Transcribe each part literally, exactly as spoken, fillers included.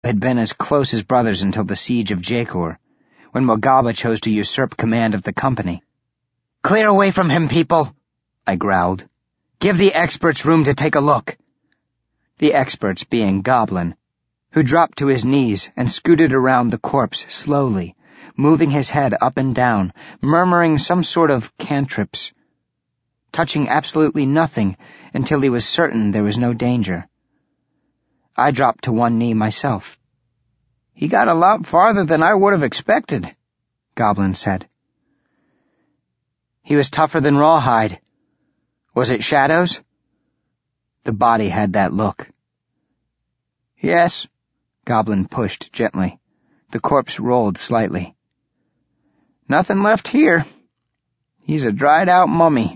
had been as close as brothers until the siege of Jakor, when Mogaba chose to usurp command of the company. "Clear away from him, people," I growled. "Give the experts room to take a look." The experts being Goblin, who dropped to his knees and scooted around the corpse slowly, moving his head up and down, murmuring some sort of cantrips, touching absolutely nothing until he was certain there was no danger. I dropped to one knee myself. "He got a lot farther than I would have expected," Goblin said. "He was tougher than Rawhide. Was it shadows?" The body had that look. "Yes," Goblin pushed gently. The corpse rolled slightly. "Nothing left here. He's a dried-out mummy."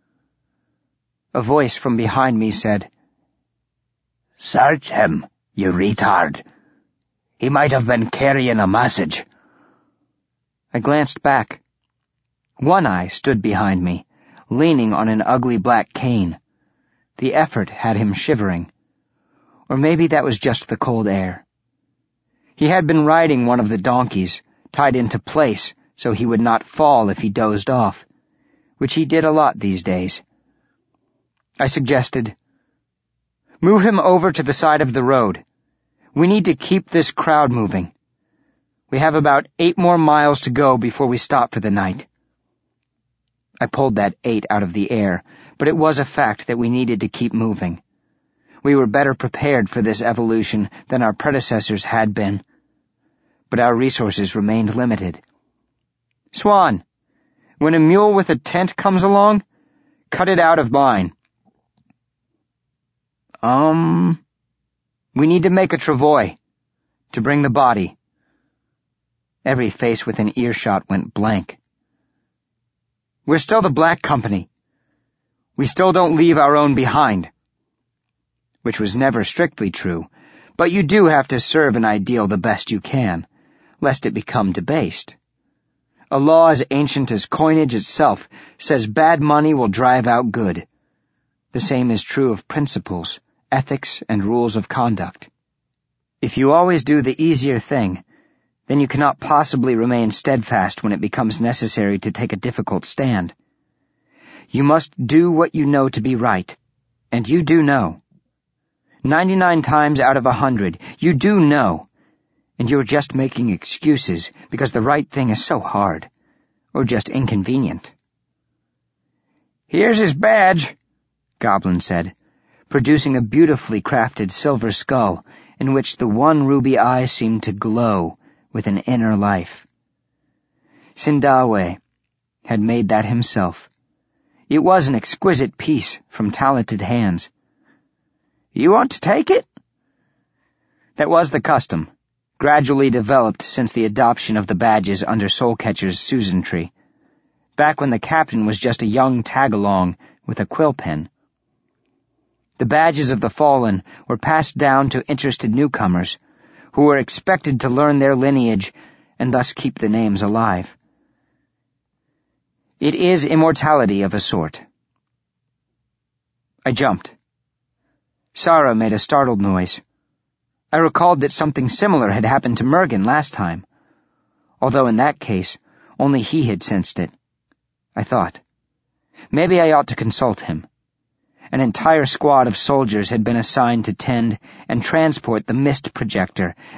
A voice from behind me said, "Search him, you retard. He might have been carrying a message." I glanced back. One Eye stood behind me, leaning on an ugly black cane. The effort had him shivering. Or maybe that was just the cold air. He had been riding one of the donkeys, tied into place so he would not fall if he dozed off, which he did a lot these days. I suggested, "Move him over to the side of the road. We need to keep this crowd moving. We have about eight more miles to go before we stop for the night." I pulled that eight out of the air, but it was a fact that we needed to keep moving. We were better prepared for this evolution than our predecessors had been, but our resources remained limited. "Swan, when a mule with a tent comes along, cut it out of mine." Um, we need to make a travois to bring the body." Every face within earshot went blank. "We're still the Black Company. We still don't leave our own behind." Which was never strictly true, but you do have to serve an ideal the best you can, lest it become debased. A law as ancient as coinage itself says bad money will drive out good. The same is true of principles, ethics, and rules of conduct. If you always do the easier thing, then you cannot possibly remain steadfast when it becomes necessary to take a difficult stand. You must do what you know to be right, and you do know. Ninety-nine times out of a hundred, you do know, and you're just making excuses because the right thing is so hard, or just inconvenient. "Here's his badge," Goblin said, producing a beautifully crafted silver skull in which the one ruby eye seemed to glow with an inner life. Sindawe had made that himself. It was an exquisite piece from talented hands. "You want to take it?" That was the custom, gradually developed since the adoption of the badges under Soulcatcher's Susan Tree, back when the captain was just a young tag-along with a quill pen. The badges of the fallen were passed down to interested newcomers, who were expected to learn their lineage and thus keep the names alive. It is immortality of a sort. I jumped. Sarah made a startled noise. I recalled that something similar had happened to Mergen last time, although in that case only he had sensed it. I thought, maybe I ought to consult him. An entire squad of soldiers had been assigned to tend and transport the mist projector